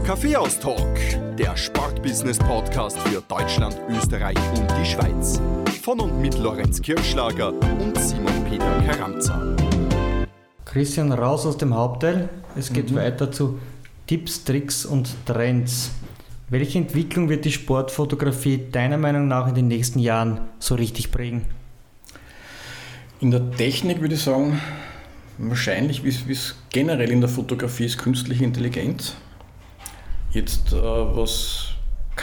Kaffeehaus-Talk, der Sportbusiness-Podcast für Deutschland, Österreich und die Schweiz. Von und mit Lorenz Kirschlager und Simon Peter Karamza. Christian, raus aus dem Hauptteil. Es geht weiter zu Tipps, Tricks und Trends. Welche Entwicklung wird die Sportfotografie deiner Meinung nach in den nächsten Jahren so richtig prägen? In der Technik würde ich sagen, wahrscheinlich, wie es generell in der Fotografie ist, künstliche Intelligenz. Jetzt was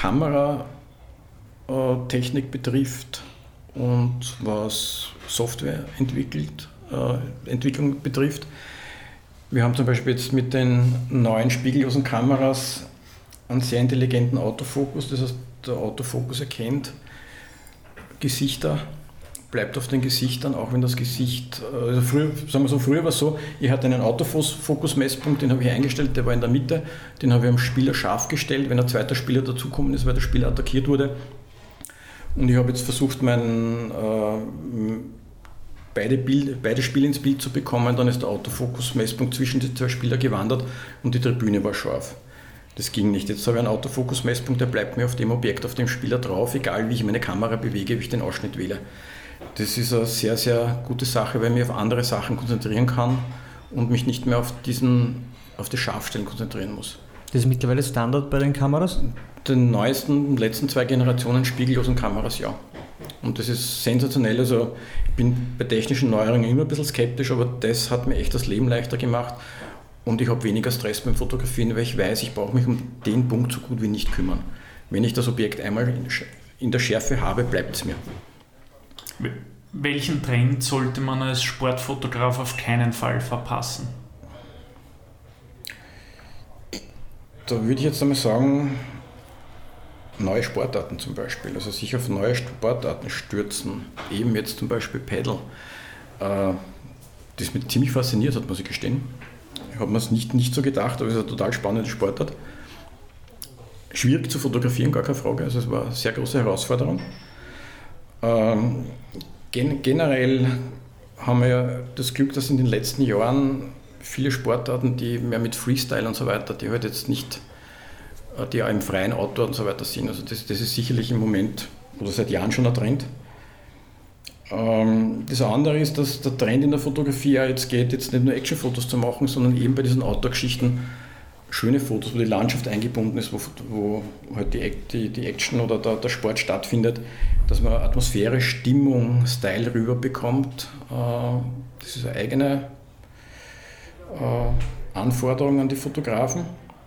Kameratechnik betrifft und was Softwareentwicklung betrifft. Wir haben zum Beispiel jetzt mit den neuen spiegellosen Kameras einen sehr intelligenten Autofokus. Das heißt, der Autofokus erkennt Gesichter, bleibt auf den Gesichtern, auch wenn das Gesicht, also früher war es so, ich hatte einen Autofokus-Messpunkt, den habe ich eingestellt, der war in der Mitte, den habe ich am Spieler scharf gestellt, wenn ein zweiter Spieler dazugekommen ist, weil der Spieler attackiert wurde. Und ich habe jetzt versucht, beide Spiele ins Bild zu bekommen, dann ist der Autofokus-Messpunkt zwischen die zwei Spieler gewandert und die Tribüne war scharf. Das ging nicht. Jetzt habe ich einen Autofokus-Messpunkt, der bleibt mir auf dem Objekt, auf dem Spieler drauf, egal wie ich meine Kamera bewege, wie ich den Ausschnitt wähle. Das ist eine sehr, sehr gute Sache, weil ich mich auf andere Sachen konzentrieren kann und mich nicht mehr auf das Scharfstellen konzentrieren muss. Das ist mittlerweile Standard bei den Kameras? Den letzten 2 Generationen spiegellosen Kameras, ja. Und das ist sensationell. Also ich bin bei technischen Neuerungen immer ein bisschen skeptisch, aber das hat mir echt das Leben leichter gemacht und ich habe weniger Stress beim Fotografieren, weil ich weiß, ich brauche mich um den Punkt so gut wie nicht kümmern. Wenn ich das Objekt einmal in der Schärfe habe, bleibt es mir. Welchen Trend sollte man als Sportfotograf auf keinen Fall verpassen? Da würde ich jetzt einmal sagen, neue Sportarten zum Beispiel. Also sich auf neue Sportarten stürzen. Eben jetzt zum Beispiel Paddle. Das mich ziemlich fasziniert hat, muss ich gestehen. Ich habe mir es nicht so gedacht, aber es ist eine total spannende Sportart. Schwierig zu fotografieren, gar keine Frage. Also es war eine sehr große Herausforderung. Generell haben wir ja das Glück, dass in den letzten Jahren viele Sportarten, die mehr mit Freestyle und so weiter, die halt jetzt nicht, die auch im freien Outdoor und so weiter sind. Also das ist sicherlich im Moment oder seit Jahren schon ein Trend. Das andere ist, dass der Trend in der Fotografie ja jetzt geht, jetzt nicht nur Actionfotos zu machen, sondern eben bei diesen Outdoor-Geschichten schöne Fotos, wo die Landschaft eingebunden ist, wo halt die Action oder der Sport stattfindet, dass man Atmosphäre, Stimmung, Style rüberbekommt. Das ist eine eigene Anforderung an die Fotografen.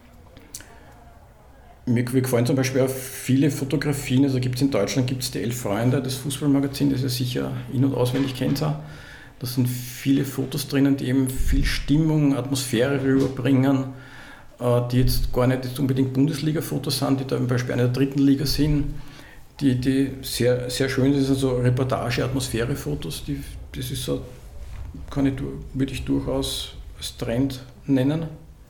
Mir gefallen zum Beispiel auch viele Fotografien, also in Deutschland gibt es die 11 Freunde, das Fußballmagazin, das ihr sicher in- und auswendig kennt. Da sind viele Fotos drinnen, die eben viel Stimmung, Atmosphäre rüberbringen, die jetzt gar nicht unbedingt Bundesliga-Fotos sind, die da zum Beispiel einer der 3. Liga sind, die sehr, sehr schön sind, also Reportage-Atmosphäre-Fotos, das ist so, würde ich durchaus als Trend nennen.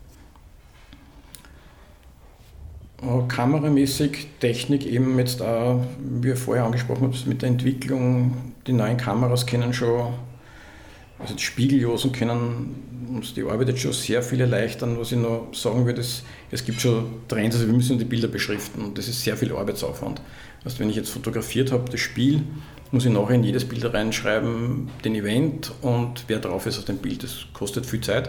Kameramäßig, Technik eben jetzt auch, wie ich vorher angesprochen habe, mit der Entwicklung, die neuen Kameras können schon, also die Spiegellosen können uns die Arbeit jetzt schon sehr viel erleichtern. Was ich noch sagen würde, es gibt schon Trends, also wir müssen die Bilder beschriften und das ist sehr viel Arbeitsaufwand. Das heißt, wenn ich jetzt fotografiert habe, das Spiel, muss ich nachher in jedes Bild reinschreiben, den Event und wer drauf ist auf dem Bild. Das kostet viel Zeit.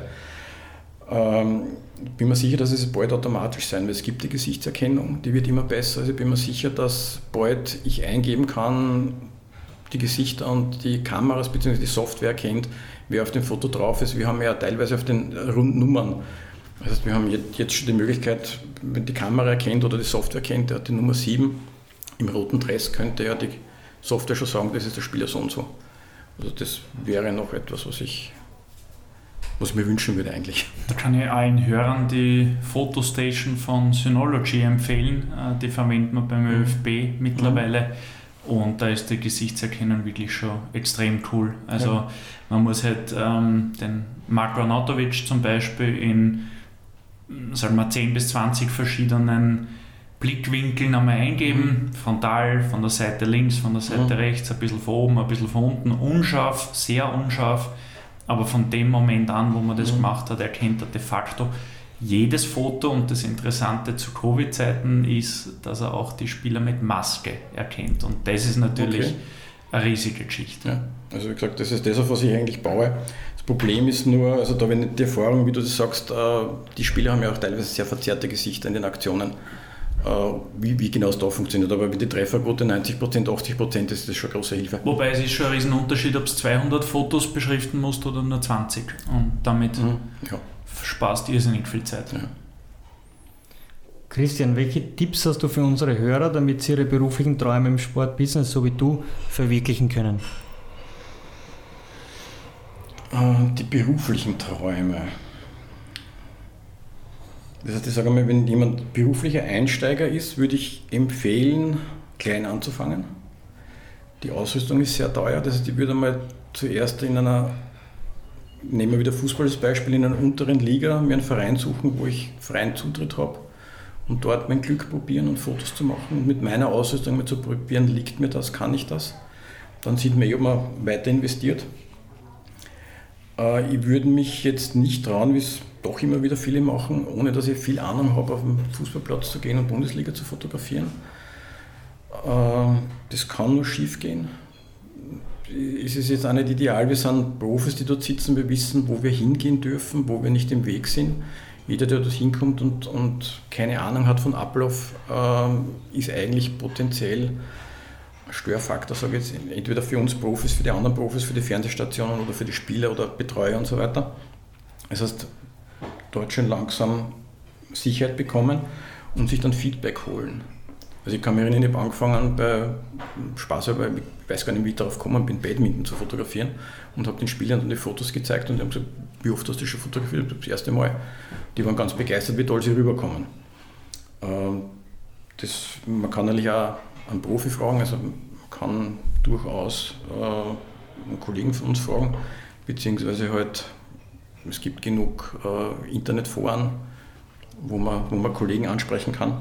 Ich bin mir sicher, dass es bald automatisch sein wird. Es gibt die Gesichtserkennung, die wird immer besser. Also ich bin mir sicher, dass bald ich eingeben kann, die Gesichter und die Kameras bzw. die Software erkennt, wer auf dem Foto drauf ist. Wir haben ja teilweise auf den Rundnummern. Das heißt, wir haben jetzt schon die Möglichkeit, wenn die Kamera erkennt oder die Software erkennt, der hat die Nummer 7 im roten Dress, könnte ja die Software schon sagen, das ist der Spieler so und so. Also das wäre noch etwas, was ich mir wünschen würde eigentlich. Da kann ich allen Hörern die Photostation von Synology empfehlen. Die verwenden wir beim ÖFB mittlerweile und da ist die Gesichtserkennung wirklich schon extrem cool. Also man muss halt den Marko Arnautovic zum Beispiel in 10 bis 20 verschiedenen Blickwinkeln einmal eingeben, frontal, von der Seite links, von der Seite rechts, ein bisschen von oben, ein bisschen von unten, unscharf, sehr unscharf. Aber von dem Moment an, wo man das gemacht hat, erkennt er de facto jedes Foto, und das Interessante zu Covid-Zeiten ist, dass er auch die Spieler mit Maske erkennt. Und das ist natürlich eine riesige Geschichte. Ja, also wie gesagt, das ist das, auf was ich eigentlich baue. Das Problem ist nur, also da wenn die Erfahrung, wie du das sagst, die Spieler haben ja auch teilweise sehr verzerrte Gesichter in den Aktionen, wie genau es da funktioniert. Aber mit der Trefferquote 90%, 80% ist das schon eine große Hilfe. Wobei es ist schon ein Riesenunterschied, ob du 200 Fotos beschriften musst oder nur 20. Und damit sparst du irrsinnig viel Zeit. Ja. Christian, welche Tipps hast du für unsere Hörer, damit sie ihre beruflichen Träume im Sportbusiness, so wie du, verwirklichen können? Die beruflichen Träume. Das heißt, ich sage mal, wenn jemand beruflicher Einsteiger ist, würde ich empfehlen, klein anzufangen. Die Ausrüstung ist sehr teuer, das heißt, ich würde mal zuerst nehmen wir wieder Fußball als Beispiel, in einer unteren Liga mir einen Verein suchen, wo ich freien Zutritt habe und dort mein Glück probieren und Fotos zu machen und mit meiner Ausrüstung mal zu probieren, liegt mir das, kann ich das? Dann sieht man ob man weiter investiert. Ich würde mich jetzt nicht trauen, wie es doch immer wieder viele machen, ohne dass ich viel Ahnung habe, auf den Fußballplatz zu gehen und Bundesliga zu fotografieren. Das kann nur schief gehen. Es ist jetzt auch nicht ideal, wir sind Profis, die dort sitzen, wir wissen, wo wir hingehen dürfen, wo wir nicht im Weg sind. Jeder, der dort hinkommt und keine Ahnung hat von Ablauf, ist eigentlich potenziell ein Störfaktor, sage ich jetzt, entweder für uns Profis, für die anderen Profis, für die Fernsehstationen oder für die Spieler oder Betreuer und so weiter. Das heißt, dort schon langsam Sicherheit bekommen und sich dann Feedback holen. Also ich kann mich erinnern, ich habe angefangen bei Spaßhalber, ich weiß gar nicht, wie ich darauf gekommen bin, Badminton zu fotografieren und habe den Spielern dann die Fotos gezeigt und die haben gesagt, wie oft hast du schon fotografiert? Das erste Mal. Die waren ganz begeistert, wie toll sie rüberkommen. Man kann natürlich auch einen Profi fragen, also man kann durchaus einen Kollegen von uns fragen, beziehungsweise halt, es gibt genug Internetforen, wo man Kollegen ansprechen kann.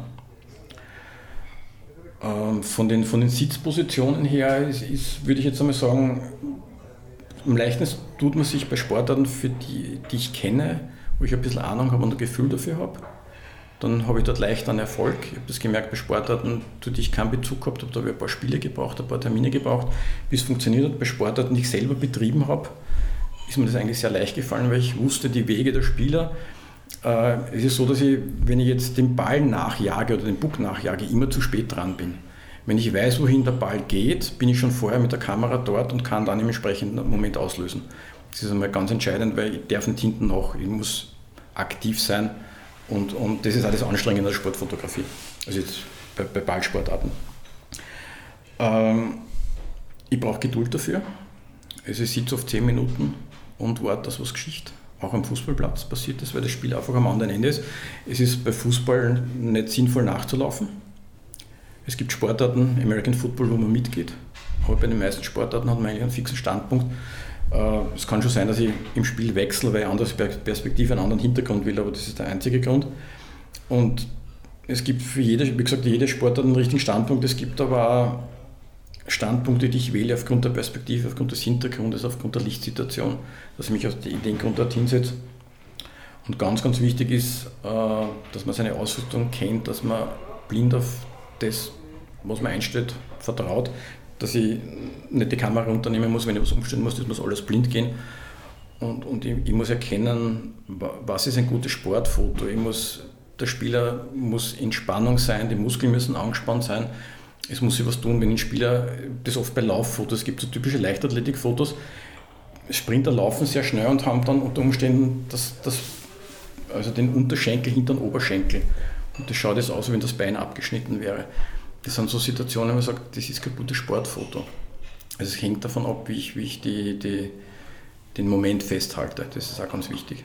Von den Sitzpositionen her würde ich jetzt einmal sagen, am leichtesten tut man sich bei Sportarten, für die ich kenne, wo ich ein bisschen Ahnung habe und ein Gefühl dafür habe. Dann habe ich dort leicht einen Erfolg. Ich habe das gemerkt bei Sportarten, zu denen ich keinen Bezug gehabt habe, da habe ich ein paar Spiele gebraucht, ein paar Termine gebraucht, bis es funktioniert hat. Bei Sportarten, die ich selber betrieben habe, ist mir das eigentlich sehr leicht gefallen, weil ich wusste die Wege der Spieler. Es ist so, dass ich, wenn ich jetzt den Ball nachjage oder den Puck nachjage, immer zu spät dran bin. Wenn ich weiß, wohin der Ball geht, bin ich schon vorher mit der Kamera dort und kann dann im entsprechenden Moment auslösen. Das ist einmal ganz entscheidend, weil ich darf nicht hinten nach, ich muss aktiv sein und das ist auch das Anstrengende der Sportfotografie, also jetzt bei Ballsportarten. Ich brauche Geduld dafür, also ich sitze auf 10 Minuten und warte, dass was geschieht. Auch am Fußballplatz passiert das, weil das Spiel einfach am anderen Ende ist. Es ist bei Fußball nicht sinnvoll nachzulaufen. Es gibt Sportarten, American Football, wo man mitgeht, aber bei den meisten Sportarten hat man eigentlich einen fixen Standpunkt. Es kann schon sein, dass ich im Spiel wechsle, weil ich eine andere Perspektive, einen anderen Hintergrund will, aber das ist der einzige Grund. Und es gibt für jede Sportart einen richtigen Standpunkt, es gibt aber auch Standpunkte, die ich wähle aufgrund der Perspektive, aufgrund des Hintergrundes, aufgrund der Lichtsituation, dass ich mich aus den Grund dort hinsetze. Und ganz, ganz wichtig ist, dass man seine Ausrüstung kennt, dass man blind auf das, was man einstellt, vertraut, dass ich nicht die Kamera runternehmen muss, wenn ich was umstellen muss, das muss alles blind gehen. Und ich muss erkennen, was ist ein gutes Sportfoto. Der Spieler muss in Spannung sein, die Muskeln müssen angespannt sein. Es muss sich was tun, wenn ein Spieler, das oft bei Lauffotos gibt, so typische Leichtathletikfotos, Sprinter laufen sehr schnell und haben dann unter Umständen also den Unterschenkel hinter den Oberschenkel. Und das schaut jetzt aus, wie wenn das Bein abgeschnitten wäre. Das sind so Situationen, wo man sagt, das ist kein gutes Sportfoto. Also es hängt davon ab, wie ich den Moment festhalte. Das ist auch ganz wichtig.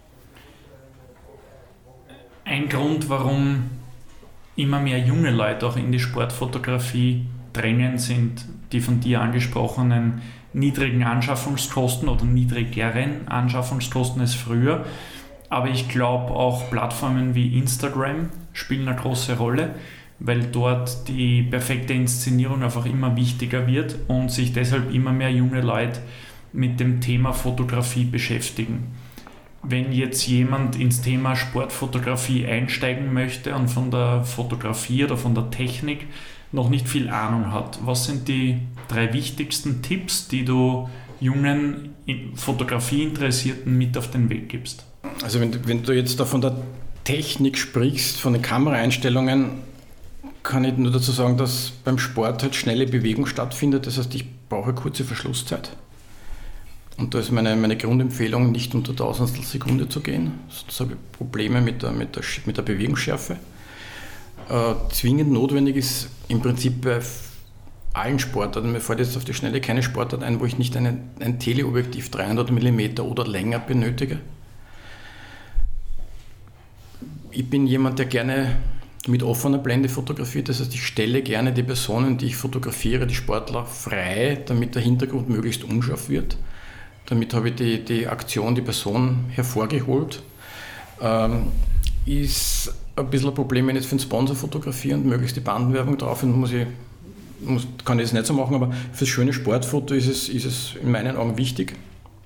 Ein Grund, warum immer mehr junge Leute auch in die Sportfotografie drängen, sind die von dir angesprochenen niedrigen Anschaffungskosten oder niedrigeren Anschaffungskosten als früher. Aber ich glaube auch Plattformen wie Instagram spielen eine große Rolle, weil dort die perfekte Inszenierung einfach immer wichtiger wird und sich deshalb immer mehr junge Leute mit dem Thema Fotografie beschäftigen. wenn jetzt jemand ins Thema Sportfotografie einsteigen möchte und von der Fotografie oder von der Technik noch nicht viel Ahnung hat, was sind die 3 wichtigsten Tipps, die du jungen Fotografie-Interessierten mit auf den Weg gibst? Also wenn du jetzt da von der Technik sprichst, von den Kameraeinstellungen, kann ich nur dazu sagen, dass beim Sport halt schnelle Bewegung stattfindet. Das heißt, ich brauche eine kurze Verschlusszeit. Und da ist meine Grundempfehlung, nicht unter Tausendstel Sekunde zu gehen. Sonst habe ich Probleme mit der Bewegungsschärfe. Zwingend notwendig ist im Prinzip bei allen Sportarten, mir fällt jetzt auf die Schnelle keine Sportart ein, wo ich nicht ein Teleobjektiv 300 mm oder länger benötige. Ich bin jemand, der gerne mit offener Blende fotografiert, das heißt, ich stelle gerne die Personen, die ich fotografiere, die Sportler frei, damit der Hintergrund möglichst unscharf wird. Damit habe ich die Aktion, die Person hervorgeholt. Ist ein bisschen ein Problem, wenn ich jetzt für einen Sponsor fotografiere und möglichst die Bandenwerbung drauf und kann ich das nicht so machen, aber für das schöne Sportfoto ist es in meinen Augen wichtig.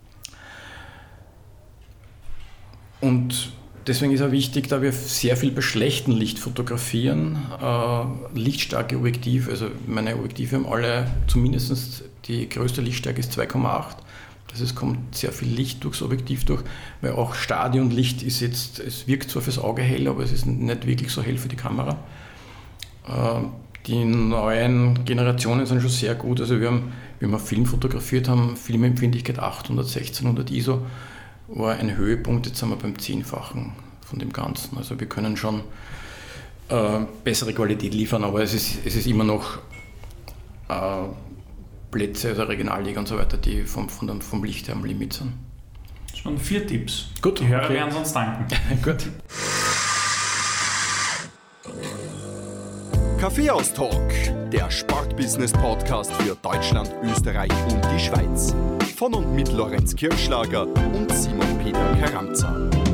Und deswegen ist auch wichtig, da wir sehr viel bei schlechtem Licht fotografieren, lichtstarke Objektive, also meine Objektive haben alle zumindest die größte Lichtstärke ist 2,8. Das heißt, es kommt sehr viel Licht durchs Objektiv durch, weil auch Stadionlicht ist jetzt, es wirkt zwar fürs Auge hell, aber es ist nicht wirklich so hell für die Kamera. Die neuen Generationen sind schon sehr gut, also wir haben Film fotografiert haben, Filmempfindlichkeit 800, 1600 ISO, war ein Höhepunkt, jetzt sind wir beim 10-fachen von dem Ganzen. Also wir können schon bessere Qualität liefern, aber es ist immer noch Plätze, also Regionalliga und so weiter, die vom Licht her am Limit sind. Schon 4 Tipps. Gut. Die Hörer werden uns danken. Gut. Kaffeehaus-Talk, der Sportbusiness-Podcast für Deutschland, Österreich und die Schweiz. Von und mit Lorenz Kirschlager und Simon Peter Karamza.